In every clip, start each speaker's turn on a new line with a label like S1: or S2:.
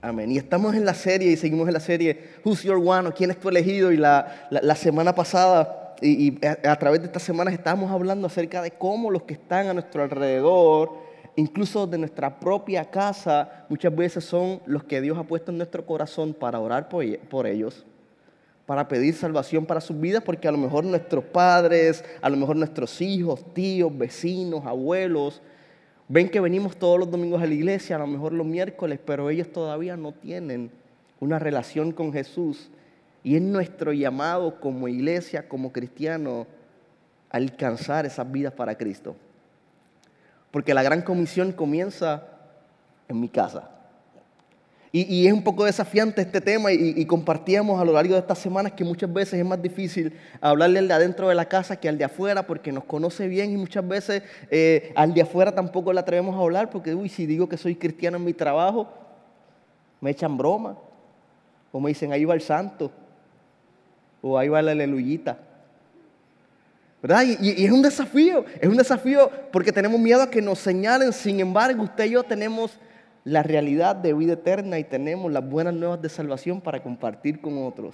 S1: Amén. Y estamos en la serie y seguimos en la serie Who's Your One o ¿Quién es tu elegido? Y la semana pasada y a través de estas semanas estábamos hablando acerca de cómo los que están a nuestro alrededor, incluso de nuestra propia casa, muchas veces son los que Dios ha puesto en nuestro corazón para orar por ellos, para pedir salvación para sus vidas, porque a lo mejor nuestros padres, a lo mejor nuestros hijos, tíos, vecinos, abuelos, ven que venimos todos los domingos a la iglesia, a lo mejor los miércoles, pero ellos todavía no tienen una relación con Jesús. Y es nuestro llamado como iglesia, como cristiano, a alcanzar esas vidas para Cristo. Porque la gran comisión comienza en mi casa. Y es un poco desafiante este tema y compartíamos a lo largo de estas semanas que muchas veces es más difícil hablarle al de adentro de la casa que al de afuera porque nos conoce bien y muchas veces al de afuera tampoco le atrevemos a hablar porque si digo que soy cristiano en mi trabajo me echan broma o me dicen ahí va el santo o ahí va la aleluyita, ¿verdad? Y es un desafío porque tenemos miedo a que nos señalen. Sin embargo, usted y yo tenemos la realidad de vida eterna y tenemos las buenas nuevas de salvación para compartir con otros.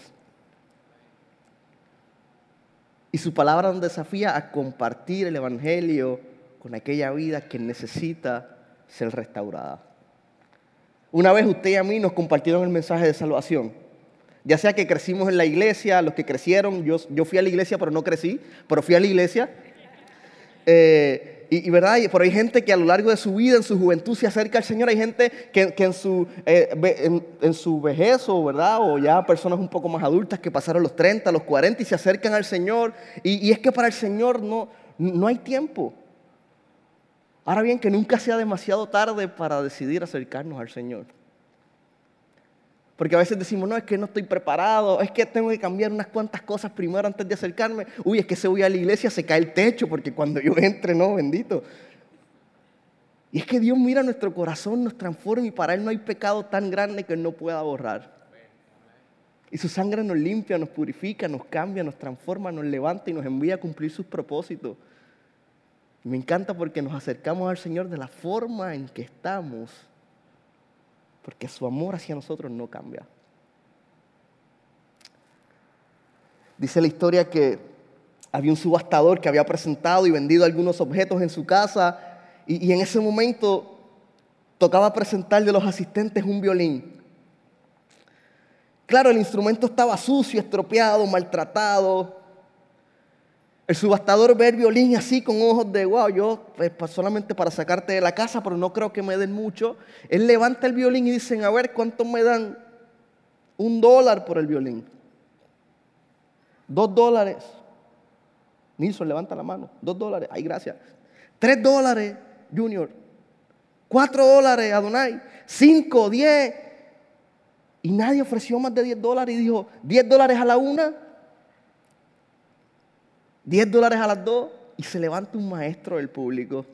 S1: Y su palabra nos desafía a compartir el evangelio con aquella vida que necesita ser restaurada. Una vez usted y a mí nos compartieron el mensaje de salvación. Ya sea que crecimos en la iglesia, los que crecieron, yo fui a la iglesia pero no crecí, pero fui a la iglesia. ¿Verdad? Pero hay gente que a lo largo de su vida, en su juventud, se acerca al Señor. Hay gente que en su vejez, ¿verdad? O ya personas un poco más adultas que pasaron los 30, los 40 y se acercan al Señor. Y es que para el Señor no hay tiempo. Ahora bien, que nunca sea demasiado tarde para decidir acercarnos al Señor. Porque a veces decimos, no, es que no estoy preparado, es que tengo que cambiar unas cuantas cosas primero antes de acercarme. Uy, es que si voy a la iglesia se cae el techo porque cuando yo entre, no, bendito. Y es que Dios mira nuestro corazón, nos transforma y para Él no hay pecado tan grande que Él no pueda borrar. Y su sangre nos limpia, nos purifica, nos cambia, nos transforma, nos levanta y nos envía a cumplir sus propósitos. Y me encanta porque nos acercamos al Señor de la forma en que estamos, porque su amor hacia nosotros no cambia. Dice la historia que había un subastador que había presentado y vendido algunos objetos en su casa y en ese momento tocaba presentarle a los asistentes un violín. Claro, el instrumento estaba sucio, estropeado, maltratado. El subastador ve el violín así con ojos de wow, yo pues, solamente para sacarte de la casa, pero no creo que me den mucho. Él levanta el violín y dicen, a ver, ¿cuánto me dan? $1 por el violín. $2. Nilson, levanta la mano. $2. Ay, gracias. $3, Junior. $4, Adonai. 5, 10. Y nadie ofreció más de $10 y dijo, $10 a la una. $10 a las 2 y se levanta un maestro del público.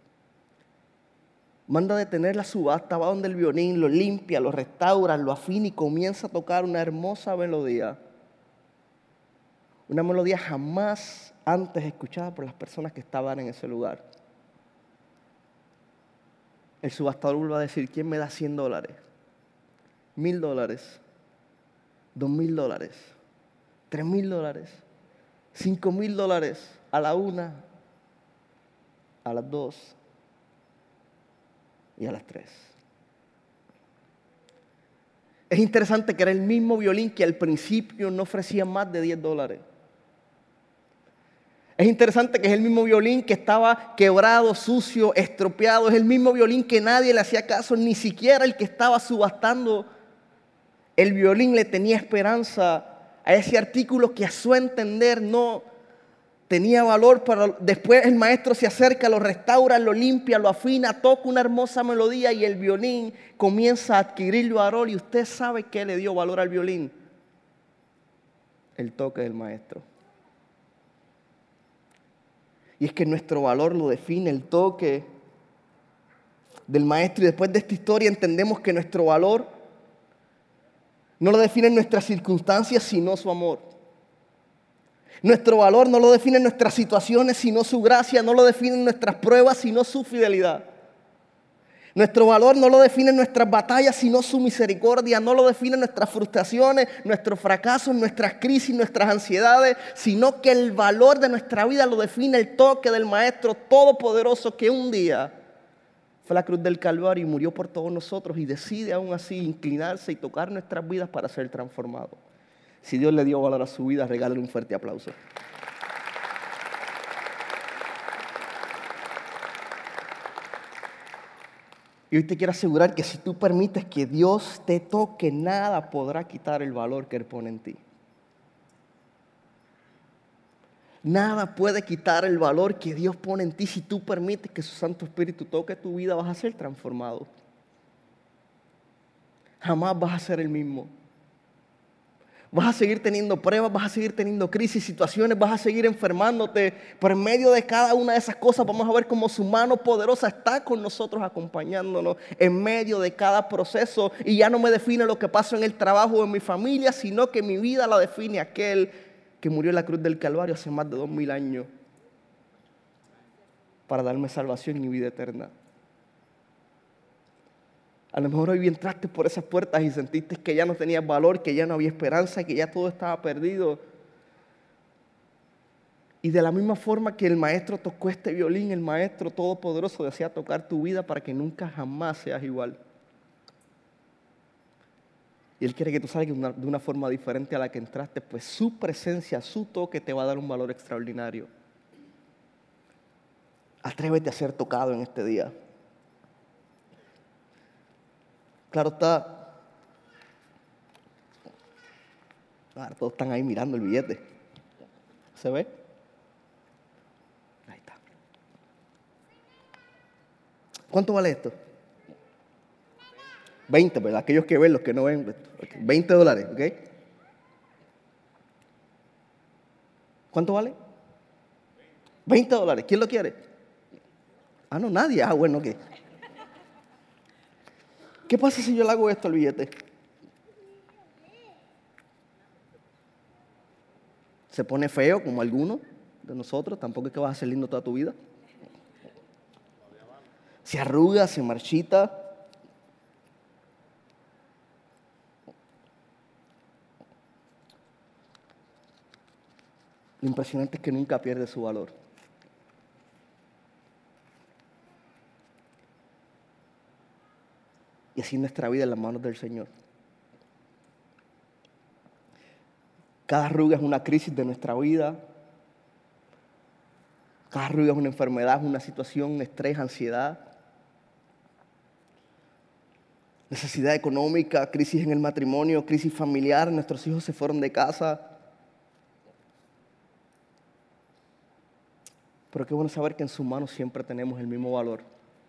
S1: Manda a detener la subasta, va donde el violín, lo limpia, lo restaura, lo afina y comienza a tocar una hermosa melodía. Una melodía jamás antes escuchada por las personas que estaban en ese lugar. El subastador vuelve a decir, ¿quién me da $100? $1,000, $2,000, $3,000. $5,000 a la una, a las 2 y a las 3. Es interesante que era el mismo violín que al principio no ofrecía más de $10. Es interesante que es el mismo violín que estaba quebrado, sucio, estropeado. Es el mismo violín que nadie le hacía caso, ni siquiera el que estaba subastando el violín le tenía esperanza a ese artículo que a su entender no tenía valor. Pero después el maestro se acerca, lo restaura, lo limpia, lo afina, toca una hermosa melodía y el violín comienza a adquirir valor. Y usted sabe qué le dio valor al violín. El toque del maestro. Y es que nuestro valor lo define el toque del maestro. Y después de esta historia entendemos que nuestro valor no lo definen nuestras circunstancias, sino su amor. Nuestro valor no lo definen nuestras situaciones, sino su gracia. No lo definen nuestras pruebas, sino su fidelidad. Nuestro valor no lo definen nuestras batallas, sino su misericordia. No lo definen nuestras frustraciones, nuestros fracasos, nuestras crisis, nuestras ansiedades, sino que el valor de nuestra vida lo define el toque del Maestro Todopoderoso que un día fue a la cruz del Calvario y murió por todos nosotros y decide aún así inclinarse y tocar nuestras vidas para ser transformados. Si Dios le dio valor a su vida, regálale un fuerte aplauso. Y hoy te quiero asegurar que si tú permites que Dios te toque, nada podrá quitar el valor que Él pone en ti. Nada puede quitar el valor que Dios pone en ti. Si tú permites que su Santo Espíritu toque tu vida, vas a ser transformado. Jamás vas a ser el mismo. Vas a seguir teniendo pruebas, vas a seguir teniendo crisis, situaciones, vas a seguir enfermándote. Pero en medio de cada una de esas cosas vamos a ver cómo su mano poderosa está con nosotros acompañándonos en medio de cada proceso. Y ya no me define lo que pasa en el trabajo o en mi familia, sino que mi vida la define aquel que murió en la cruz del Calvario hace más de 2000 años para darme salvación y vida eterna. A lo mejor hoy entraste por esas puertas y sentiste que ya no tenías valor, que ya no había esperanza, que ya todo estaba perdido. Y de la misma forma que el Maestro tocó este violín, el Maestro Todopoderoso desea tocar tu vida para que nunca jamás seas igual. Y Él quiere que tú salgas de una forma diferente a la que entraste, pues su presencia, su toque te va a dar un valor extraordinario. Atrévete a ser tocado en este día. Claro está. Ahora todos están ahí mirando el billete. ¿Se ve? Ahí está. ¿Cuánto vale esto? 20, ¿verdad? Aquellos que ven, los que no ven. $20, ¿ok? ¿Cuánto vale? $20. ¿Quién lo quiere? Ah, no, nadie. Ah, bueno, ¿qué? ¿Qué pasa si yo le hago esto al billete? Se pone feo como alguno de nosotros, tampoco es que vas a ser lindo toda tu vida. Se arruga, se marchita. Lo impresionante es que nunca pierde su valor. Y así nuestra vida en las manos del Señor. Cada arruga es una crisis de nuestra vida. Cada arruga es una enfermedad, es una situación, estrés, ansiedad. Necesidad económica, crisis en el matrimonio, crisis familiar, nuestros hijos se fueron de casa. Pero qué bueno saber que en sus manos siempre tenemos el mismo valor.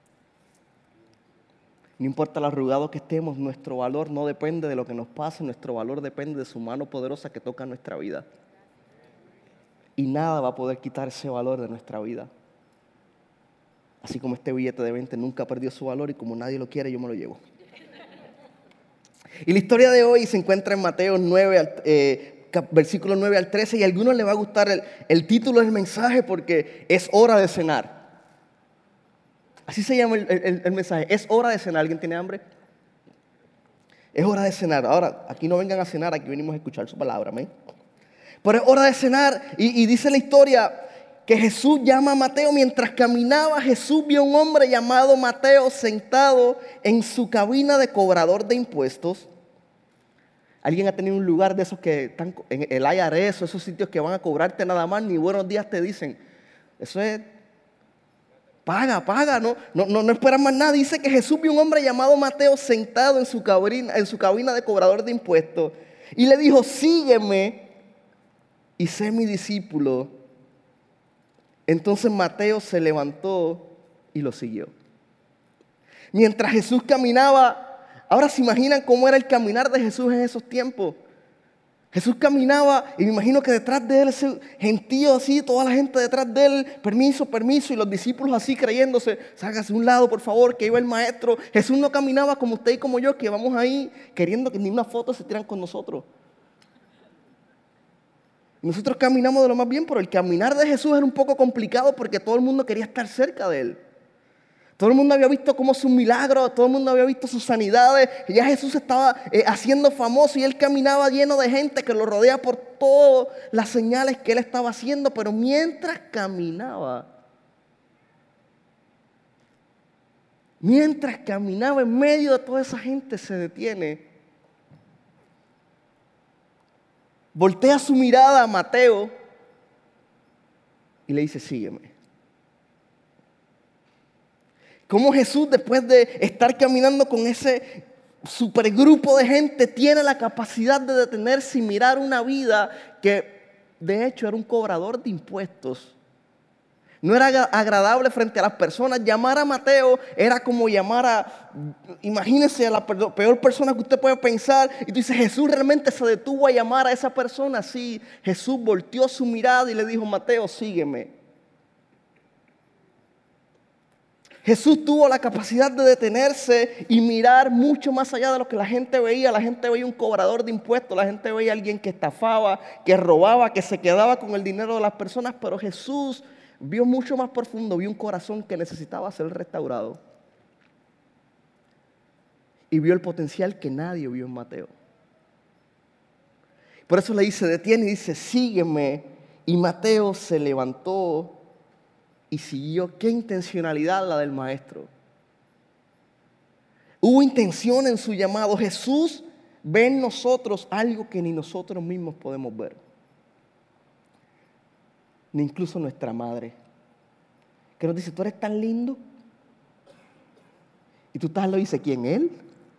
S1: No importa lo arrugado que estemos, nuestro valor no depende de lo que nos pase, nuestro valor depende de su mano poderosa que toca nuestra vida. Y nada va a poder quitar ese valor de nuestra vida. Así como este billete de 20 nunca perdió su valor y como nadie lo quiere, yo me lo llevo. Y la historia de hoy se encuentra en Mateo 9, versículos 9 al 13, y a algunos les va a gustar el título del mensaje porque es hora de cenar. Así se llama el mensaje. Es hora de cenar. ¿Alguien tiene hambre? Es hora de cenar. Ahora, aquí no vengan a cenar, aquí venimos a escuchar su palabra. ¿amén? Pero es hora de cenar. Y dice la historia que Jesús llama a Mateo. Mientras caminaba, Jesús vio a un hombre llamado Mateo sentado en su cabina de cobrador de impuestos. ¿Alguien ha tenido un lugar de esos que están en el IRS, esos sitios que van a cobrarte nada más, ni buenos días te dicen? Eso es... Paga, no esperan más nada. Dice que Jesús vio un hombre llamado Mateo sentado en su cabina de cobrador de impuestos y le dijo, sígueme y sé mi discípulo. Entonces Mateo se levantó y lo siguió. Mientras Jesús caminaba, ahora se imaginan cómo era el caminar de Jesús en esos tiempos. Jesús caminaba y me imagino que detrás de él ese gentío así, toda la gente detrás de él, permiso, y los discípulos así creyéndose, sálgase a un lado por favor, que iba el maestro. Jesús no caminaba como usted y como yo, que vamos ahí queriendo que ni una foto se tiran con nosotros. Nosotros caminamos de lo más bien, pero el caminar de Jesús era un poco complicado porque todo el mundo quería estar cerca de él. Todo el mundo había visto cómo sus milagros, todo el mundo había visto sus sanidades. Y ya Jesús estaba haciendo famoso y él caminaba lleno de gente que lo rodea por todas las señales que él estaba haciendo. Pero mientras caminaba en medio de toda esa gente, se detiene. Voltea su mirada a Mateo y le dice, sígueme. Cómo Jesús, después de estar caminando con ese supergrupo de gente, tiene la capacidad de detenerse y mirar una vida que de hecho era un cobrador de impuestos. No era agradable frente a las personas. Llamar a Mateo era como imagínense, a la peor persona que usted puede pensar. Y tú dices, Jesús realmente se detuvo a llamar a esa persona. Sí, Jesús volteó su mirada y le dijo, Mateo, sígueme. Jesús tuvo la capacidad de detenerse y mirar mucho más allá de lo que la gente veía. La gente veía un cobrador de impuestos, la gente veía a alguien que estafaba, que robaba, que se quedaba con el dinero de las personas. Pero Jesús vio mucho más profundo, vio un corazón que necesitaba ser restaurado. Y vio el potencial que nadie vio en Mateo. Por eso le dice, detiene y dice, sígueme. Y Mateo se levantó y siguió. Qué intencionalidad la del maestro. Hubo intención en su llamado. Jesús ve en nosotros algo que ni nosotros mismos podemos ver. Ni incluso nuestra madre. Que nos dice, tú eres tan lindo. Y tú estás lo dice, ¿quién? Él.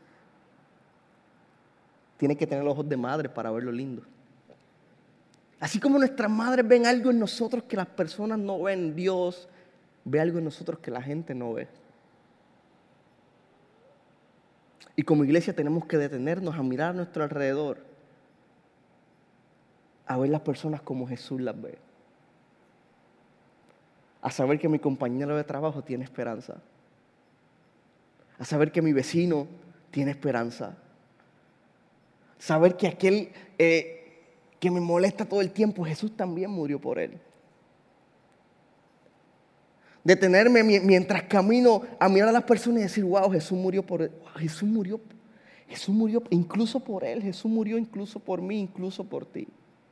S1: Tiene que tener los ojos de madre para ver lo lindo. Así como nuestras madres ven algo en nosotros que las personas no ven, Dios ve algo en nosotros que la gente no ve. Y como iglesia tenemos que detenernos a mirar a nuestro alrededor, a ver las personas como Jesús las ve. A saber que mi compañero de trabajo tiene esperanza. A saber que mi vecino tiene esperanza. Saber que aquel que me molesta todo el tiempo, Jesús también murió por él. Detenerme mientras camino a mirar a las personas y decir, wow, Jesús murió por él. Wow, Jesús murió incluso por él. Jesús murió incluso por mí, incluso por ti.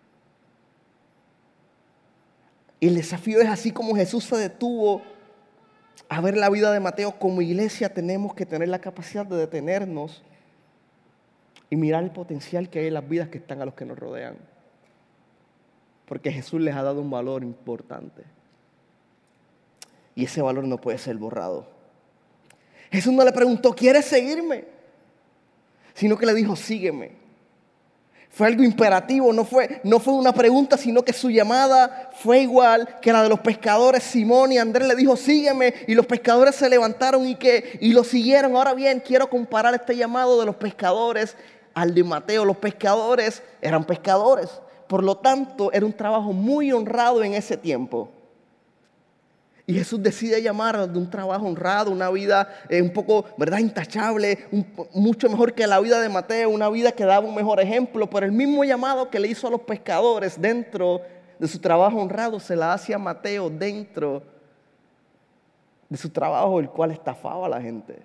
S1: Y el desafío es así como Jesús se detuvo a ver la vida de Mateo. Como iglesia tenemos que tener la capacidad de detenernos y mirar el potencial que hay en las vidas que están a los que nos rodean. Porque Jesús les ha dado un valor importante. Y ese valor no puede ser borrado. Jesús no le preguntó, ¿quieres seguirme? Sino que le dijo, sígueme. Fue algo imperativo, no fue una pregunta, sino que su llamada fue igual que la de los pescadores. Simón y Andrés le dijo, sígueme. Y los pescadores se levantaron y lo siguieron. Ahora bien, quiero comparar este llamado de los pescadores al de Mateo. Los pescadores eran pescadores. Por lo tanto, era un trabajo muy honrado en ese tiempo. Y Jesús decide llamar de un trabajo honrado, una vida un poco, ¿verdad?, intachable, mucho mejor que la vida de Mateo, una vida que daba un mejor ejemplo. Pero el mismo llamado que le hizo a los pescadores dentro de su trabajo honrado, se la hace a Mateo dentro de su trabajo, el cual estafaba a la gente.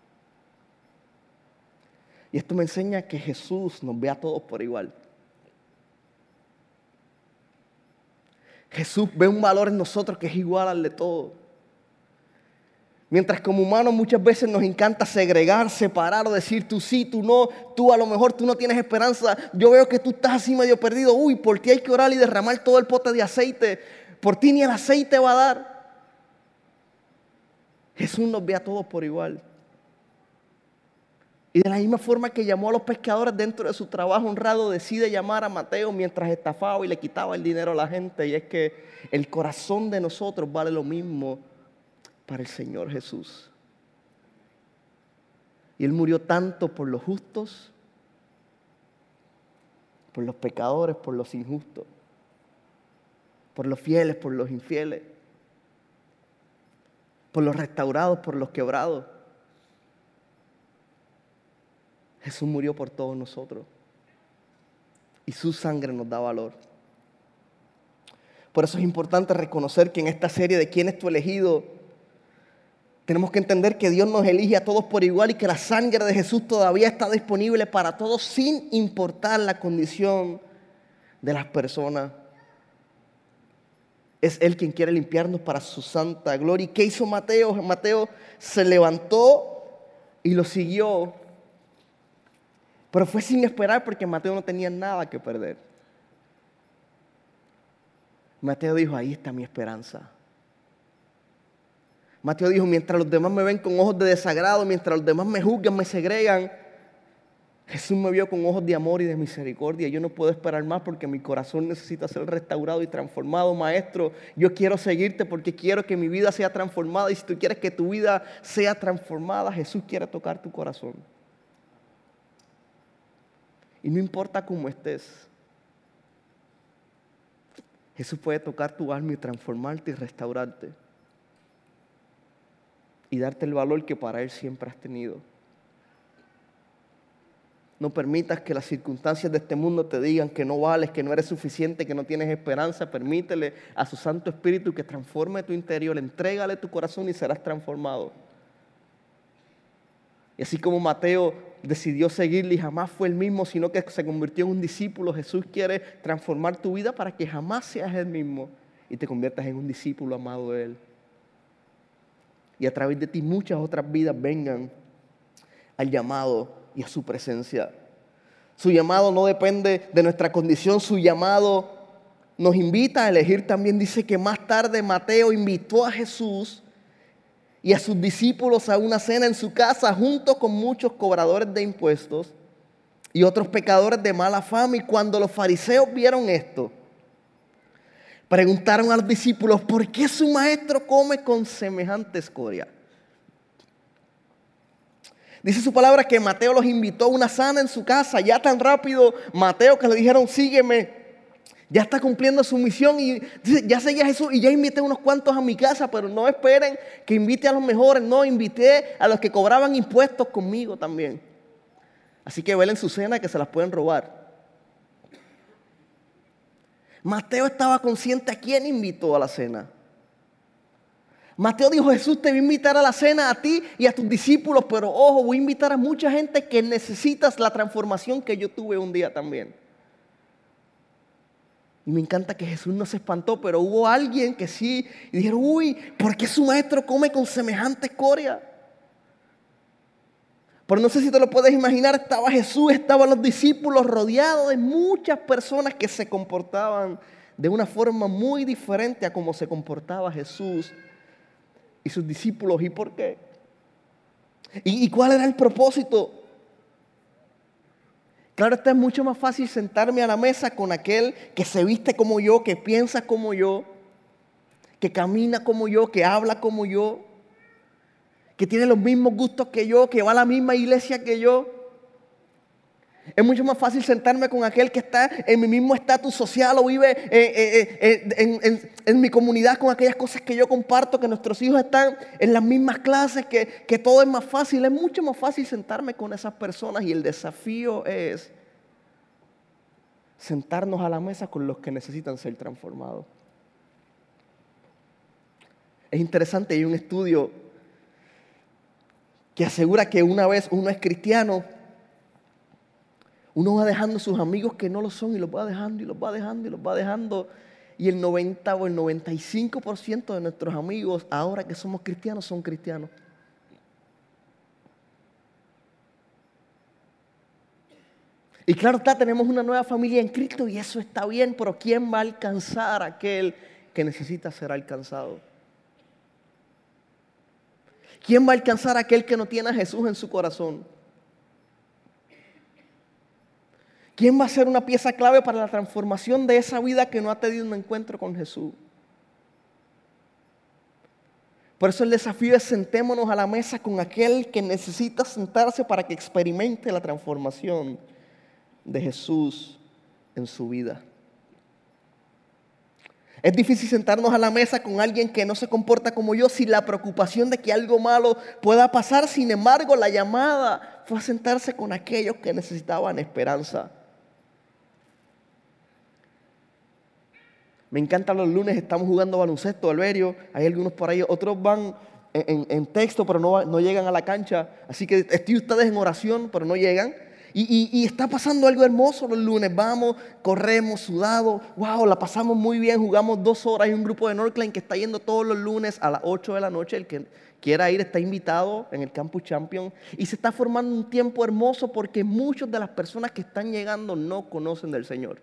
S1: Y esto me enseña que Jesús nos ve a todos por igual. Jesús ve un valor en nosotros que es igual al de todos. Mientras como humanos muchas veces nos encanta segregar, separar o decir tú sí, tú no, tú a lo mejor tú no tienes esperanza. Yo veo que tú estás así medio perdido. Uy, por ti hay que orar y derramar todo el pote de aceite. Por ti ni el aceite va a dar. Jesús nos ve a todos por igual. Y de la misma forma que llamó a los pescadores dentro de su trabajo honrado, decide llamar a Mateo mientras estafaba y le quitaba el dinero a la gente. Y es que el corazón de nosotros vale lo mismo para el Señor Jesús. Y Él murió tanto por los justos, por los pecadores, por los injustos, por los fieles, por los infieles, por los restaurados, por los quebrados. Jesús murió por todos nosotros y su sangre nos da valor. Por eso es importante reconocer que en esta serie de ¿Quién es tu elegido?, Tenemos que entender que Dios nos elige a todos por igual y que la sangre de Jesús todavía está disponible para todos sin importar la condición de las personas. Es Él quien quiere limpiarnos para su santa gloria. ¿Y qué hizo Mateo? Mateo se levantó y lo siguió. Pero fue sin esperar porque Mateo no tenía nada que perder. Mateo dijo, ahí está mi esperanza. Mateo dijo, mientras los demás me ven con ojos de desagrado, mientras los demás me juzgan, me segregan, Jesús me vio con ojos de amor y de misericordia. Yo no puedo esperar más porque mi corazón necesita ser restaurado y transformado. Maestro, yo quiero seguirte porque quiero que mi vida sea transformada. Y si tú quieres que tu vida sea transformada, Jesús quiere tocar tu corazón. Y no importa cómo estés, Jesús puede tocar tu alma y transformarte y restaurarte. Y darte el valor que para Él siempre has tenido. No permitas que las circunstancias de este mundo te digan que no vales, que no eres suficiente, que no tienes esperanza. Permítele a su Santo Espíritu que transforme tu interior. Entrégale tu corazón y serás transformado. Y así como Mateo decidió seguirle y jamás fue el mismo, sino que se convirtió en un discípulo, Jesús quiere transformar tu vida para que jamás seas el mismo y te conviertas en un discípulo amado de Él. Y a través de ti muchas otras vidas vengan al llamado y a su presencia. Su llamado no depende de nuestra condición, su llamado nos invita a elegir también. Dice que más tarde Mateo invitó a Jesús y a sus discípulos a una cena en su casa junto con muchos cobradores de impuestos y otros pecadores de mala fama. Y cuando los fariseos vieron esto, preguntaron a los discípulos, ¿por qué su maestro come con semejante escoria? Dice su palabra que Mateo los invitó a una cena en su casa. Ya tan rápido Mateo que le dijeron, sígueme, ya está cumpliendo su misión. Y dice, ya seguí a Jesús y ya invité unos cuantos a mi casa, pero no esperen que invite a los mejores. No, invité a los que cobraban impuestos conmigo también. Así que velen su cena que se las pueden robar. Mateo estaba consciente a quién invitó a la cena. Mateo dijo, Jesús, te voy a invitar a la cena a ti y a tus discípulos, pero ojo, voy a invitar a mucha gente que necesitas la transformación que yo tuve un día también. Y me encanta que Jesús no se espantó, pero hubo alguien que sí, y dijeron, uy, ¿por qué su maestro come con semejante escoria? Pero no sé si te lo puedes imaginar, estaba Jesús, estaban los discípulos rodeados de muchas personas que se comportaban de una forma muy diferente a como se comportaba Jesús y sus discípulos. ¿Y por qué? ¿Y cuál era el propósito? Claro, es mucho más fácil sentarme a la mesa con aquel que se viste como yo, que piensa como yo, que camina como yo, que habla como yo, que tiene los mismos gustos que yo, que va a la misma iglesia que yo. Es mucho más fácil sentarme con aquel que está en mi mismo estatus social o vive en mi comunidad con aquellas cosas que yo comparto, que nuestros hijos están en las mismas clases, que todo es más fácil. Es mucho más fácil sentarme con esas personas y el desafío es sentarnos a la mesa con los que necesitan ser transformados. Es interesante, hay un estudio que asegura que una vez uno es cristiano, uno va dejando sus amigos que no lo son y los va dejando y los va dejando y los va dejando. Y el 90 o el 95% de nuestros amigos, ahora que somos cristianos, son cristianos. Y claro está, tenemos una nueva familia en Cristo y eso está bien, pero ¿quién va a alcanzar a aquel que necesita ser alcanzado? ¿Quién va a alcanzar a aquel que no tiene a Jesús en su corazón? ¿Quién va a ser una pieza clave para la transformación de esa vida que no ha tenido un encuentro con Jesús? Por eso el desafío es sentémonos a la mesa con aquel que necesita sentarse para que experimente la transformación de Jesús en su vida. Es difícil sentarnos a la mesa con alguien que no se comporta como yo sin la preocupación de que algo malo pueda pasar. Sin embargo, la llamada fue a sentarse con aquellos que necesitaban esperanza. Me encanta los lunes, estamos jugando baloncesto, Alberio, hay algunos por ahí, otros van en texto, pero no llegan a la cancha. Así que estoy ustedes en oración, pero no llegan. Y está pasando algo hermoso los lunes. Vamos, corremos, sudados. Wow, la pasamos muy bien. Jugamos 2 horas. Hay un grupo de Northline que está yendo todos los lunes a las 8 de la noche. El que quiera ir está invitado en el Campus Champion. Y se está formando un tiempo hermoso porque muchas de las personas que están llegando no conocen del Señor.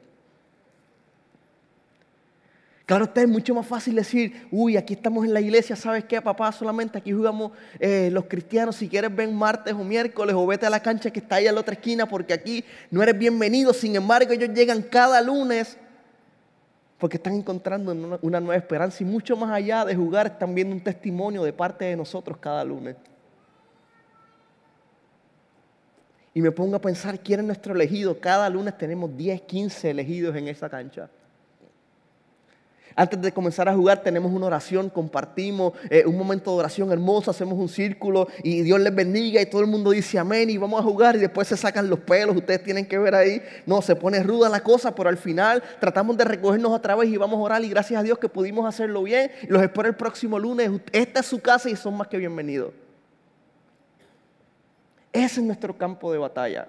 S1: Claro, es mucho más fácil decir, uy, aquí estamos en la iglesia, ¿sabes qué, papá? Solamente aquí jugamos los cristianos. Si quieres, ven martes o miércoles o vete a la cancha que está ahí a la otra esquina porque aquí no eres bienvenido. Sin embargo, ellos llegan cada lunes porque están encontrando una nueva esperanza. Y mucho más allá de jugar, están viendo un testimonio de parte de nosotros cada lunes. Y me pongo a pensar, ¿quién es nuestro elegido? Cada lunes tenemos 10, 15 elegidos en esa cancha. Antes de comenzar a jugar tenemos una oración, compartimos un momento de oración hermoso, hacemos un círculo y Dios les bendiga y todo el mundo dice amén y vamos a jugar y después se sacan los pelos, ustedes tienen que ver ahí, no, se pone ruda la cosa, pero al final tratamos de recogernos otra vez y vamos a orar y gracias a Dios que pudimos hacerlo bien y los espero el próximo lunes, esta es su casa y son más que bienvenidos. Ese es nuestro campo de batalla.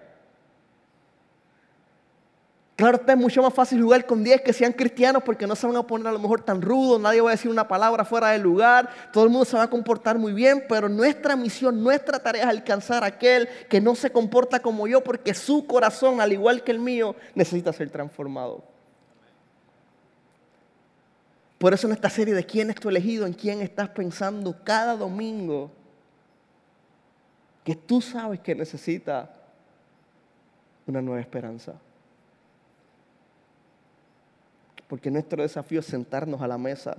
S1: Claro, es mucho más fácil jugar con 10 que sean cristianos porque no se van a poner a lo mejor tan rudos, nadie va a decir una palabra fuera del lugar, todo el mundo se va a comportar muy bien, pero nuestra misión, nuestra tarea es alcanzar a aquel que no se comporta como yo porque su corazón, al igual que el mío, necesita ser transformado. Por eso en esta serie de ¿quién es tu elegido? ¿En quién estás pensando cada domingo? Que tú sabes que necesita una nueva esperanza. Porque nuestro desafío es sentarnos a la mesa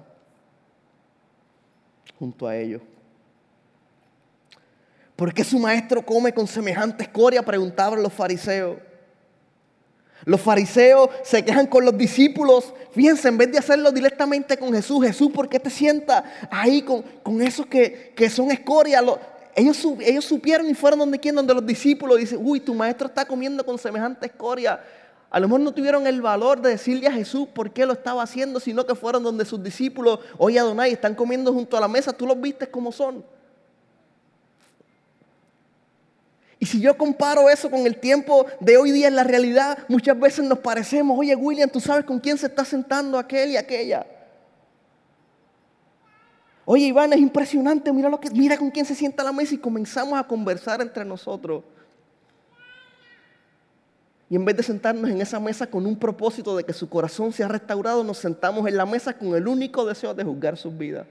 S1: junto a ellos. ¿Por qué su maestro come con semejante escoria? Preguntaban los fariseos. Los fariseos se quejan con los discípulos. Fíjense, en vez de hacerlo directamente con Jesús, Jesús, ¿por qué te sientas ahí con esos que son escoria? Ellos supieron y fueron donde los discípulos dicen, uy, tu maestro está comiendo con semejante escoria. A lo mejor no tuvieron el valor de decirle a Jesús por qué lo estaba haciendo, sino que fueron donde sus discípulos, oye Adonai, están comiendo junto a la mesa, tú los viste como son. Y si yo comparo eso con el tiempo de hoy día en la realidad, muchas veces nos parecemos, oye William, ¿tú sabes con quién se está sentando aquel y aquella? Oye Iván, es impresionante, mira con quién se sienta a la mesa y comenzamos a conversar entre nosotros. Y en vez de sentarnos en esa mesa con un propósito de que su corazón sea restaurado, nos sentamos en la mesa con el único deseo de juzgar sus vidas.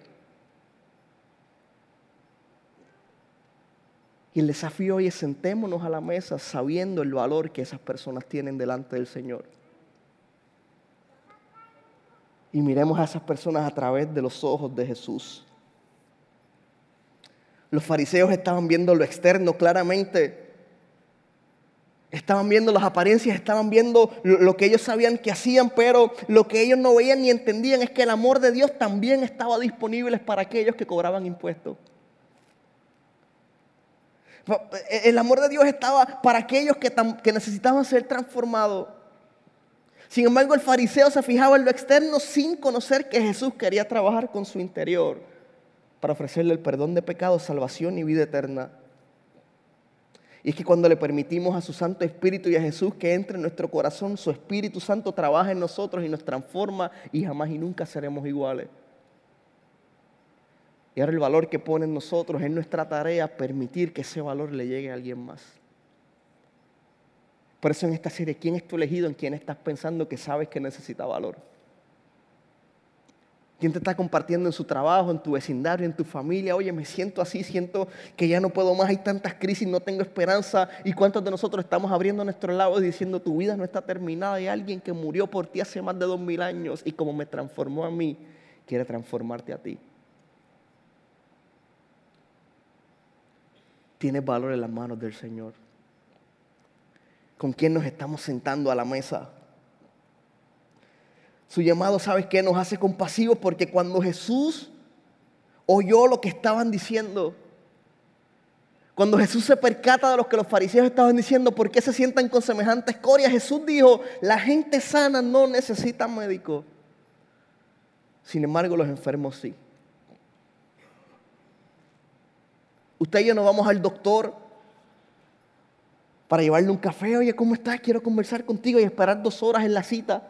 S1: Y el desafío hoy es sentémonos a la mesa sabiendo el valor que esas personas tienen delante del Señor. Y miremos a esas personas a través de los ojos de Jesús. Los fariseos estaban viendo lo externo claramente. Estaban viendo las apariencias, estaban viendo lo que ellos sabían que hacían, pero lo que ellos no veían ni entendían es que el amor de Dios también estaba disponible para aquellos que cobraban impuestos. El amor de Dios estaba para aquellos que necesitaban ser transformados. Sin embargo, el fariseo se fijaba en lo externo sin conocer que Jesús quería trabajar con su interior para ofrecerle el perdón de pecados, salvación y vida eterna. Y es que cuando le permitimos a su Santo Espíritu y a Jesús que entre en nuestro corazón, su Espíritu Santo trabaja en nosotros y nos transforma y jamás y nunca seremos iguales. Y ahora el valor que pone en nosotros es nuestra tarea permitir que ese valor le llegue a alguien más. Por eso en esta serie, ¿quién es tu elegido? ¿En quién estás pensando que sabes que necesita valor? ¿Quién te está compartiendo en su trabajo, en tu vecindario, en tu familia? Oye, me siento así, siento que ya no puedo más, hay tantas crisis, no tengo esperanza. ¿Y cuántos de nosotros estamos abriendo nuestros labios diciendo tu vida no está terminada? Hay alguien que murió por ti hace más de 2000 años y como me transformó a mí, quiere transformarte a ti. Tienes valor en las manos del Señor. ¿Con quién nos estamos sentando a la mesa? Su llamado, ¿sabes qué? Nos hace compasivos porque cuando Jesús oyó lo que estaban diciendo, cuando Jesús se percata de lo que los fariseos estaban diciendo, ¿por qué se sientan con semejante escoria? Jesús dijo, la gente sana no necesita médico. Sin embargo, los enfermos sí. Usted y yo no vamos al doctor para llevarle un café. Oye, ¿cómo estás? Quiero conversar contigo, y esperar 2 horas en la cita.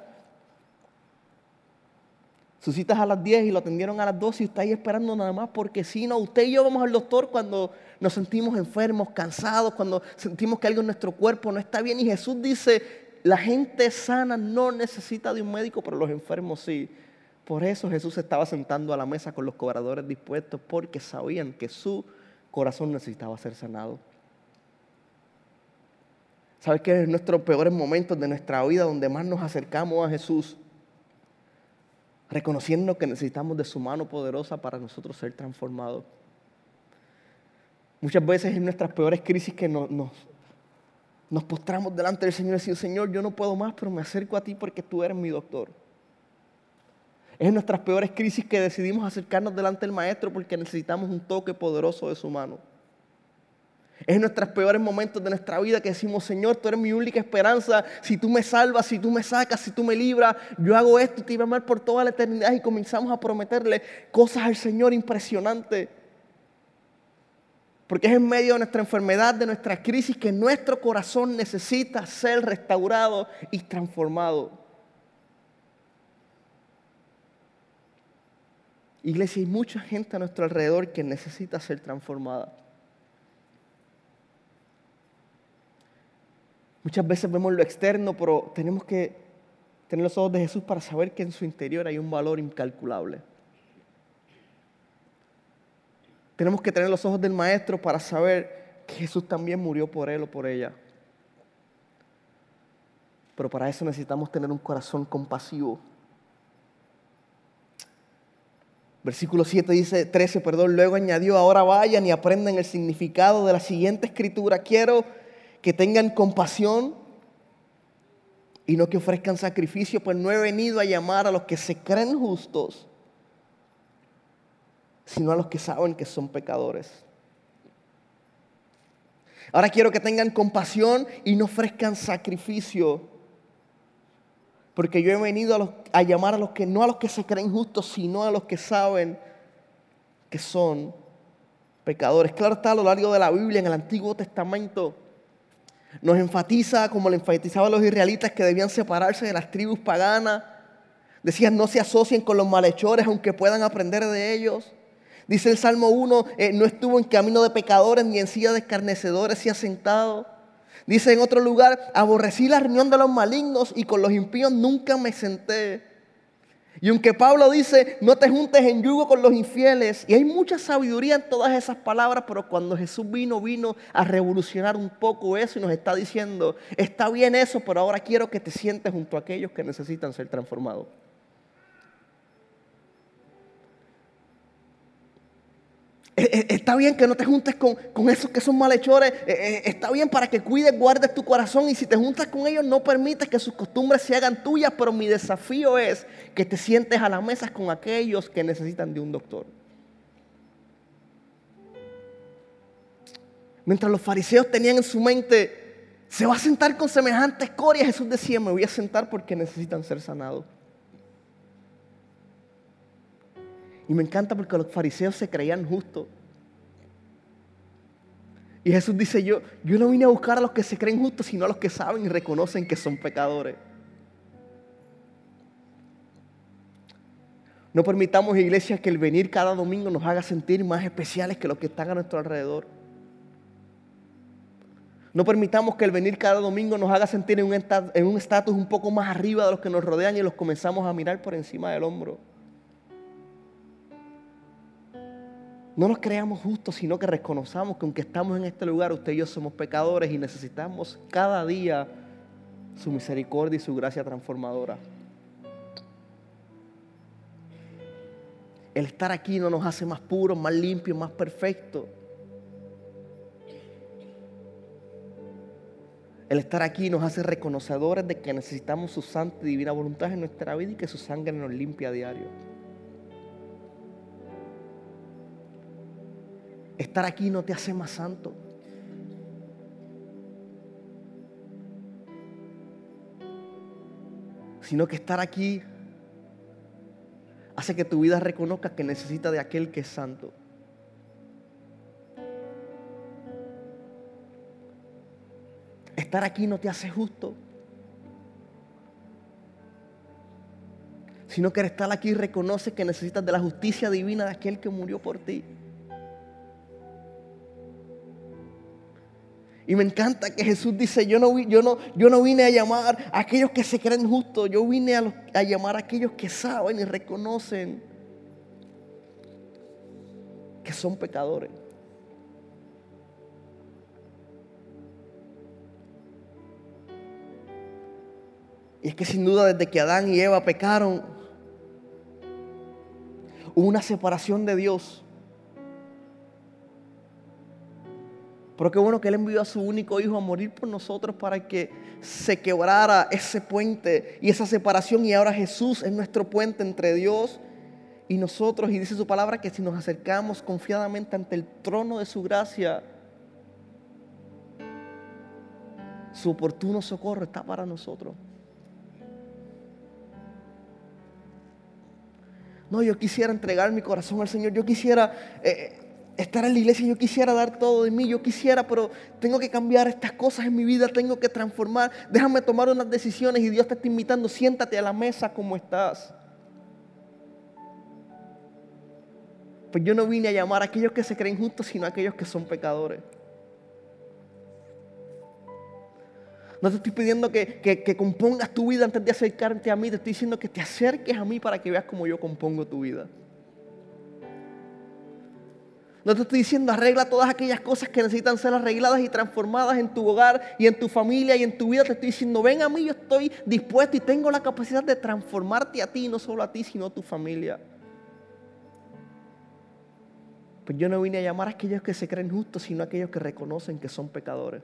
S1: Su cita es a las 10 y lo atendieron a las 12 y usted ahí esperando nada más porque si no. Usted y yo vamos al doctor cuando nos sentimos enfermos, cansados, cuando sentimos que algo en nuestro cuerpo no está bien. Y Jesús dice, la gente sana no necesita de un médico, pero los enfermos sí. Por eso Jesús se estaba sentando a la mesa con los cobradores dispuestos, porque sabían que su corazón necesitaba ser sanado. ¿Sabes qué? En nuestros peores momentos de nuestra vida, donde más nos acercamos a Jesús, reconociendo que necesitamos de su mano poderosa para nosotros ser transformados. Muchas veces en nuestras peores crisis que nos postramos delante del Señor y decimos, Señor, yo no puedo más, pero me acerco a ti porque tú eres mi doctor. Es en nuestras peores crisis que decidimos acercarnos delante del Maestro porque necesitamos un toque poderoso de su mano. Es en nuestros peores momentos de nuestra vida que decimos, Señor, tú eres mi única esperanza. Si tú me salvas, si tú me sacas, si tú me libras, yo hago esto y te voy a amar por toda la eternidad. Y comenzamos a prometerle cosas al Señor impresionantes. Porque es en medio de nuestra enfermedad, de nuestra crisis, que nuestro corazón necesita ser restaurado y transformado. Iglesia, hay mucha gente a nuestro alrededor que necesita ser transformada. Muchas veces vemos lo externo, pero tenemos que tener los ojos de Jesús para saber que en su interior hay un valor incalculable. Tenemos que tener los ojos del Maestro para saber que Jesús también murió por él o por ella. Pero para eso necesitamos tener un corazón compasivo. Versículo 13, luego añadió, ahora vayan y aprendan el significado de la siguiente escritura. Quiero que tengan compasión y no que ofrezcan sacrificio, pues no he venido a llamar a los que se creen justos, sino a los que saben que son pecadores. Ahora quiero que tengan compasión y no ofrezcan sacrificio, porque yo he venido a llamar a los que, no a los que se creen justos, sino a los que saben que son pecadores. Claro está, a lo largo de la Biblia, en el Antiguo Testamento, nos enfatiza, como le enfatizaban los israelitas, que debían separarse de las tribus paganas. Decían, no se asocien con los malhechores, aunque puedan aprender de ellos. Dice el Salmo 1, no estuvo en camino de pecadores, ni en silla de escarnecedores se ha sentado. Dice en otro lugar, aborrecí la reunión de los malignos y con los impíos nunca me senté. Y aunque Pablo dice, no te juntes en yugo con los infieles, y hay mucha sabiduría en todas esas palabras, pero cuando Jesús vino a revolucionar un poco eso y nos está diciendo, está bien eso, pero ahora quiero que te sientes junto a aquellos que necesitan ser transformados. Está bien que no te juntes con esos que son malhechores. Está bien para que cuides, guardes tu corazón. Y si te juntas con ellos, no permites que sus costumbres se hagan tuyas. Pero mi desafío es que te sientes a la mesa con aquellos que necesitan de un doctor. Mientras los fariseos tenían en su mente, se va a sentar con semejante escoria, Jesús decía, me voy a sentar porque necesitan ser sanados. Y me encanta porque los fariseos se creían justos. Y Jesús dice, yo no vine a buscar a los que se creen justos, sino a los que saben y reconocen que son pecadores. No permitamos, iglesia, que el venir cada domingo nos haga sentir más especiales que los que están a nuestro alrededor. No permitamos que el venir cada domingo nos haga sentir en un estatus un poco más arriba de los que nos rodean y los comenzamos a mirar por encima del hombro. No nos creamos justos, sino que reconozcamos que aunque estamos en este lugar, usted y yo somos pecadores y necesitamos cada día su misericordia y su gracia transformadora. El estar aquí no nos hace más puros, más limpios, más perfectos. El estar aquí nos hace reconocedores de que necesitamos su santa y divina voluntad en nuestra vida y que su sangre nos limpia a diario. Estar aquí no te hace más santo. Sino que estar aquí hace que tu vida reconozca que necesita de aquel que es santo. estar aquí no te hace justo, sino que el estar aquí reconoce que necesitas de la justicia divina de aquel que murió por ti. Y me encanta que Jesús dice, yo no vine a llamar a aquellos que se creen justos, yo vine a llamar a aquellos que saben y reconocen que son pecadores. Y es que sin duda desde que Adán y Eva pecaron, hubo una separación de Dios. Pero qué bueno que Él envió a su único hijo a morir por nosotros para que se quebrara ese puente y esa separación. Y ahora Jesús es nuestro puente entre Dios y nosotros. Y dice su palabra que si nos acercamos confiadamente ante el trono de su gracia, su oportuno socorro está para nosotros. No, yo quisiera entregar mi corazón al Señor. Yo quisiera estar en la iglesia, yo quisiera dar todo de mí, yo quisiera, pero tengo que cambiar estas cosas en mi vida, tengo que transformar, déjame tomar unas decisiones y Dios te está invitando, siéntate a la mesa como estás. Pues yo no vine a llamar a aquellos que se creen justos, sino a aquellos que son pecadores. No te estoy pidiendo que compongas tu vida antes de acercarte a mí, te estoy diciendo que te acerques a mí para que veas cómo yo compongo tu vida. No te estoy diciendo arregla todas aquellas cosas que necesitan ser arregladas y transformadas en tu hogar y en tu familia y en tu vida. Te estoy diciendo, ven a mí, yo estoy dispuesto y tengo la capacidad de transformarte a ti, no solo a ti, sino a tu familia. Pues yo no vine a llamar a aquellos que se creen justos, sino a aquellos que reconocen que son pecadores.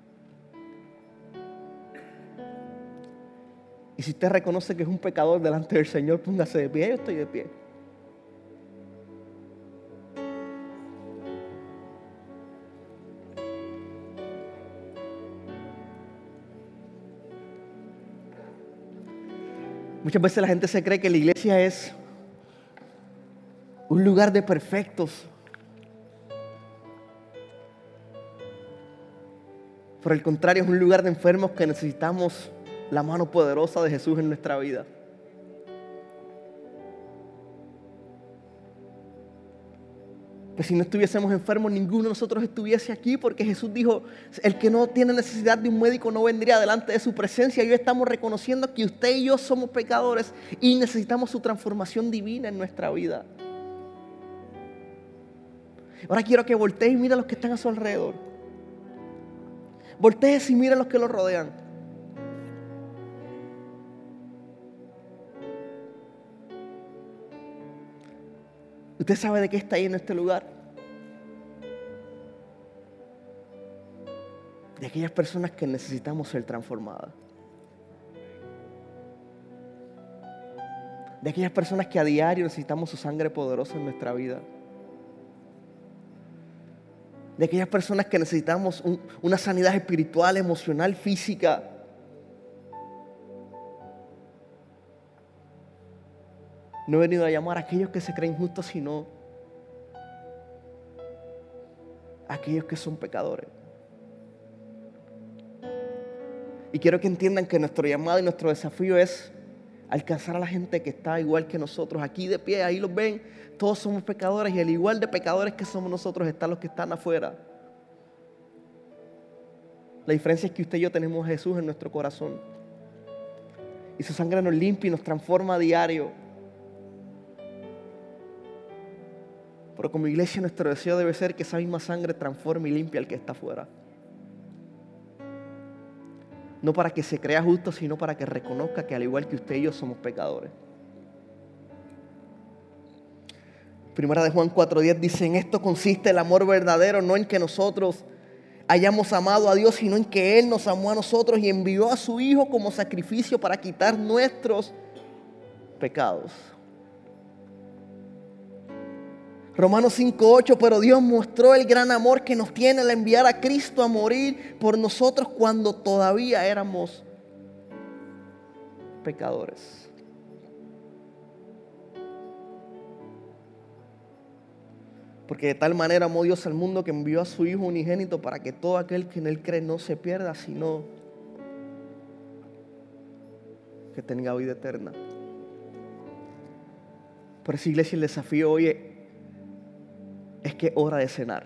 S1: Y si usted reconoce que es un pecador delante del Señor, póngase de pie. Yo estoy de pie. Muchas veces la gente se cree que la iglesia es un lugar de perfectos. Por el contrario, es un lugar de enfermos que necesitamos la mano poderosa de Jesús en nuestra vida. Pues si no estuviésemos enfermos, ninguno de nosotros estuviese aquí, porque Jesús dijo, el que no tiene necesidad de un médico no vendría delante de su presencia. Y hoy estamos reconociendo que usted y yo somos pecadores y necesitamos su transformación divina en nuestra vida. Ahora quiero que voltee y mire a los que están a su alrededor. Voltee y mire a los que lo rodean. ¿Usted sabe de qué está ahí en este lugar? De aquellas personas que necesitamos ser transformadas. De aquellas personas que a diario necesitamos su sangre poderosa en nuestra vida. De aquellas personas que necesitamos una sanidad espiritual, emocional, física. No he venido a llamar a aquellos que se creen justos, sino a aquellos que son pecadores. Y quiero que entiendan que nuestro llamado y nuestro desafío es alcanzar a la gente que está igual que nosotros, aquí de pie, ahí los ven, todos somos pecadores y al igual de pecadores que somos nosotros están los que están afuera. La diferencia es que usted y yo tenemos a Jesús en nuestro corazón y su sangre nos limpia y nos transforma a diario. Pero como iglesia nuestro deseo debe ser que esa misma sangre transforme y limpie al que está afuera. No para que se crea justo, sino para que reconozca que al igual que usted y yo somos pecadores. Primera de Juan 4:10 dice, en esto consiste el amor verdadero, no en que nosotros hayamos amado a Dios, sino en que Él nos amó a nosotros y envió a su Hijo como sacrificio para quitar nuestros pecados. Romanos 5:8, pero Dios mostró el gran amor que nos tiene al enviar a Cristo a morir por nosotros cuando todavía éramos pecadores. Porque de tal manera amó Dios al mundo que envió a su Hijo unigénito para que todo aquel que en Él cree no se pierda, sino que tenga vida eterna. Por eso, iglesia, el desafío hoy es que es hora de cenar.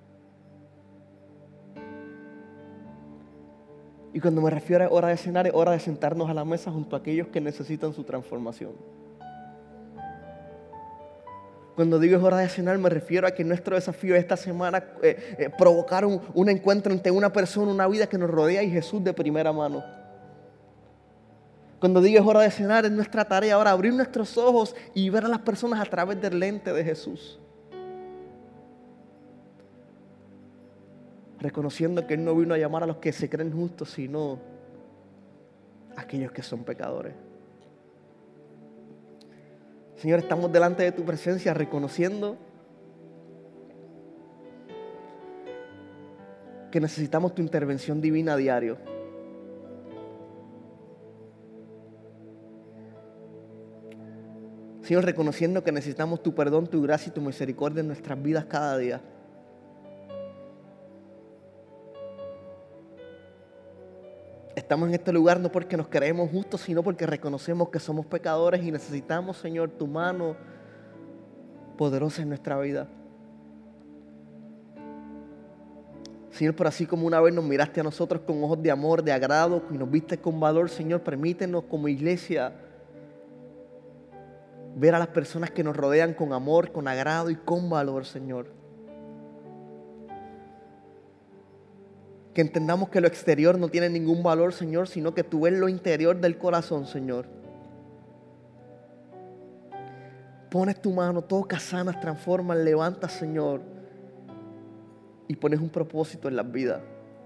S1: Y cuando me refiero a hora de cenar, es hora de sentarnos a la mesa junto a aquellos que necesitan su transformación. Cuando digo es hora de cenar, me refiero a que nuestro desafío esta semana provocar un encuentro entre una persona, una vida que nos rodea y Jesús de primera mano. Cuando digo es hora de cenar, es nuestra tarea ahora abrir nuestros ojos y ver a las personas a través del lente de Jesús. Reconociendo que Él no vino a llamar a los que se creen justos, sino a aquellos que son pecadores. Señor, estamos delante de tu presencia reconociendo que necesitamos tu intervención divina a diario. Señor, reconociendo que necesitamos tu perdón, tu gracia y tu misericordia en nuestras vidas cada día. Estamos en este lugar no porque nos creemos justos, sino porque reconocemos que somos pecadores y necesitamos, Señor, tu mano poderosa en nuestra vida. Señor, por así como una vez nos miraste a nosotros con ojos de amor, de agrado, y nos viste con valor, Señor, permítenos como iglesia ver a las personas que nos rodean con amor, con agrado y con valor, Señor. Que entendamos que lo exterior no tiene ningún valor, Señor, sino que tú ves lo interior del corazón, Señor. Pones tu mano, tocas, sanas, transformas, levantas, Señor, y pones un propósito en las vidas.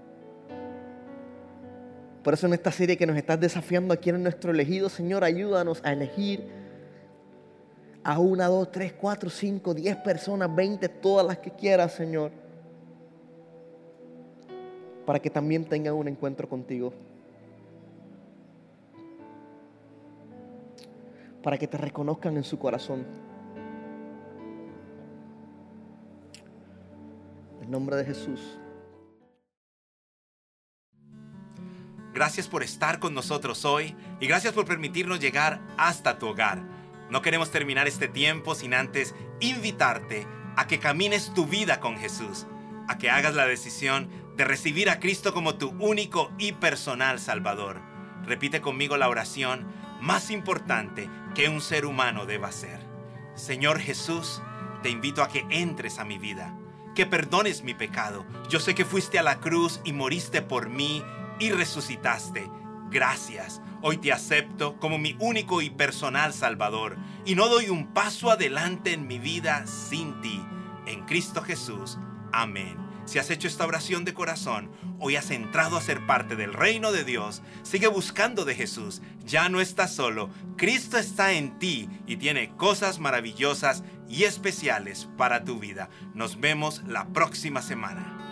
S1: Por eso en esta serie que nos estás desafiando aquí en nuestro elegido, Señor, ayúdanos a elegir a 1, 2, 3, 4, 5, 10 personas, 20, todas las que quieras, Señor, para que también tengan un encuentro contigo. Para que te reconozcan en su corazón. En el nombre de Jesús.
S2: Gracias por estar con nosotros hoy y gracias por permitirnos llegar hasta tu hogar. No queremos terminar este tiempo sin antes invitarte a que camines tu vida con Jesús, a que hagas la decisión de recibir a Cristo como tu único y personal Salvador. Repite conmigo la oración más importante que un ser humano deba hacer. Señor Jesús, te invito a que entres a mi vida, que perdones mi pecado. Yo sé que fuiste a la cruz y moriste por mí y resucitaste. Gracias. Hoy te acepto como mi único y personal Salvador y no doy un paso adelante en mi vida sin ti. En Cristo Jesús. Amén. Si has hecho esta oración de corazón, hoy has entrado a ser parte del reino de Dios. Sigue buscando de Jesús. Ya no estás solo. Cristo está en ti y tiene cosas maravillosas y especiales para tu vida. Nos vemos la próxima semana.